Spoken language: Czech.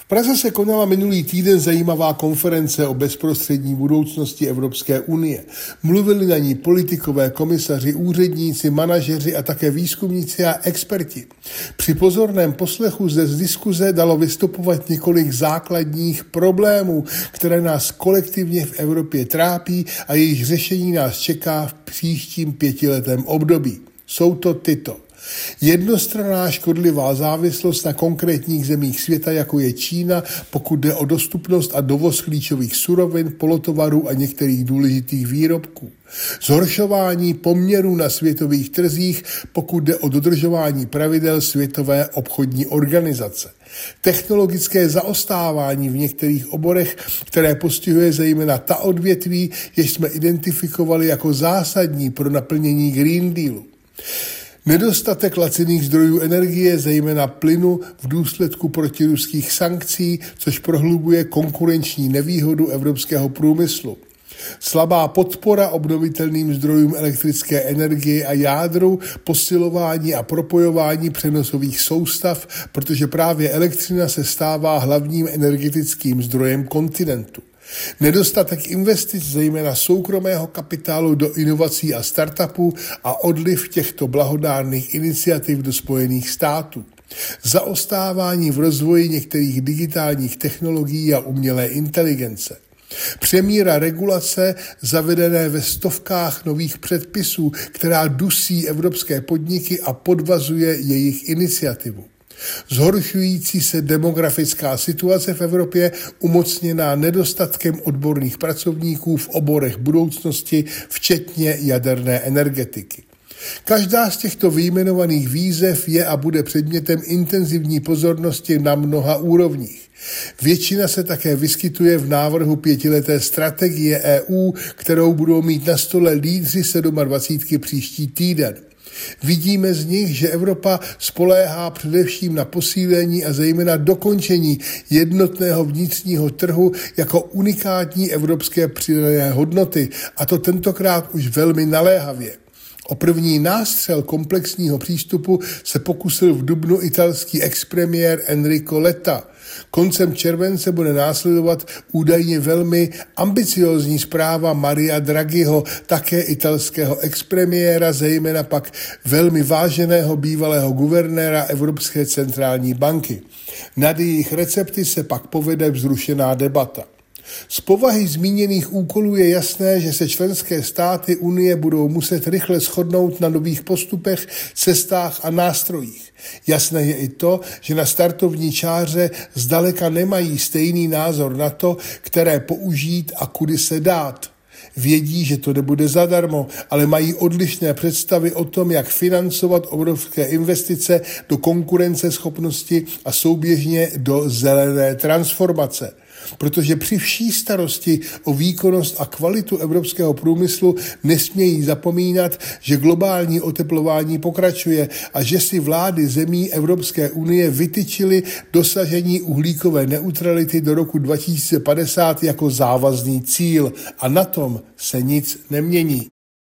V Praze se konala minulý týden zajímavá konference o bezprostřední budoucnosti Evropské unie. Mluvili na ní politikové, komisaři, úředníci, manažeři a také výzkumníci a experti. Při pozorném poslechu zde z diskuze dalo vystupovat několik základních problémů, které nás kolektivně v Evropě trápí a jejich řešení nás čeká v příštím 5letém období. Jsou to tyto. Jednostranná škodlivá závislost na konkrétních zemích světa, jako je Čína, pokud jde o dostupnost a dovoz klíčových surovin, polotovarů a některých důležitých výrobků. Zhoršování poměrů na světových trzích, pokud jde o dodržování pravidel Světové obchodní organizace. Technologické zaostávání v některých oborech, které postihuje zejména ta odvětví, jež jsme identifikovali jako zásadní pro naplnění Green Dealu. Nedostatek laciných zdrojů energie, zejména plynu, v důsledku protiruských sankcí, což prohlubuje konkurenční nevýhodu evropského průmyslu. Slabá podpora obnovitelným zdrojům elektrické energie a jádru, posilování a propojování přenosových soustav, protože právě elektřina se stává hlavním energetickým zdrojem kontinentu. Nedostatek investic, zejména soukromého kapitálu do inovací a startupů a odliv těchto blahodárných iniciativ do Spojených států. Zaostávání v rozvoji některých digitálních technologií a umělé inteligence. Přemíra regulace zavedené ve stovkách nových předpisů, která dusí evropské podniky a podvazuje jejich iniciativu. Zhoršující se demografická situace v Evropě, umocněná nedostatkem odborných pracovníků v oborech budoucnosti, včetně jaderné energetiky. Každá z těchto vyjmenovaných výzev je a bude předmětem intenzivní pozornosti na mnoha úrovních. Většina se také vyskytuje v návrhu 5leté strategie EU, kterou budou mít na stole lídři 27 příští týden. Vidíme z nich, že Evropa spoléhá především na posílení a zejména dokončení jednotného vnitřního trhu jako unikátní evropské přidané hodnoty, a to tentokrát už velmi naléhavě. O první nástřel komplexního přístupu se pokusil v dubnu italský expremiér Enrico Letta. Koncem července bude následovat údajně velmi ambiciózní zpráva Maria Draghiho, také italského expremiéra, zejména pak velmi váženého bývalého guvernéra Evropské centrální banky. Nad jejich recepty se pak povede vzrušená debata. Z povahy zmíněných úkolů je jasné, že se členské státy Unie budou muset rychle shodnout na nových postupech, cestách a nástrojích. Jasné je i to, že na startovní čáře zdaleka nemají stejný názor na to, které použít a kudy se dát. Vědí, že to nebude zadarmo, ale mají odlišné představy o tom, jak financovat obrovské investice do konkurenceschopnosti a souběžně do zelené transformace. Protože při vší starosti o výkonnost a kvalitu evropského průmyslu nesmějí zapomínat, že globální oteplování pokračuje a že si vlády zemí Evropské unie vytyčily dosažení uhlíkové neutrality do roku 2050 jako závazný cíl a na tom se nic nemění.